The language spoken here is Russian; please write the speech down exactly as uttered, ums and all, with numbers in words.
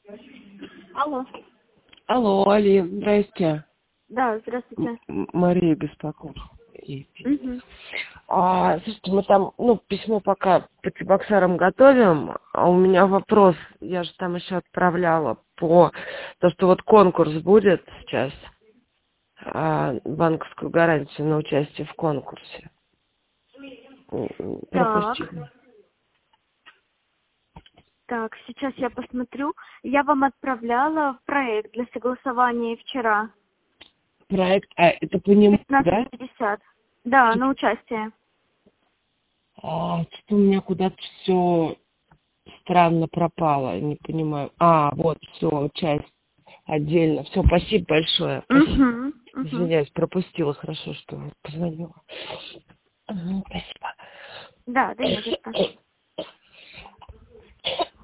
Алло. Алло, Али, здрасте. Да, здравствуйте. М- Мария беспокоит. Угу. А, слушайте, мы там, ну, письмо пока по Чебоксарам готовим, а у меня вопрос, я же там еще отправляла по то, что вот конкурс будет сейчас, а, банковскую гарантию на участие в конкурсе. М, Так, Пропустила. так, сейчас я посмотрю. Я вам отправляла проект для согласования вчера. Проект, а это по нему, пятнадцать да? пятьдесят. Да, на участие. А, что-то у меня куда-то все странно пропало, не понимаю. А, вот, все, часть отдельно. Все, спасибо большое. Спасибо. Угу. Угу. Извиняюсь, пропустила. Хорошо, что позвонила. Мгм, спасибо. Да, да не за что.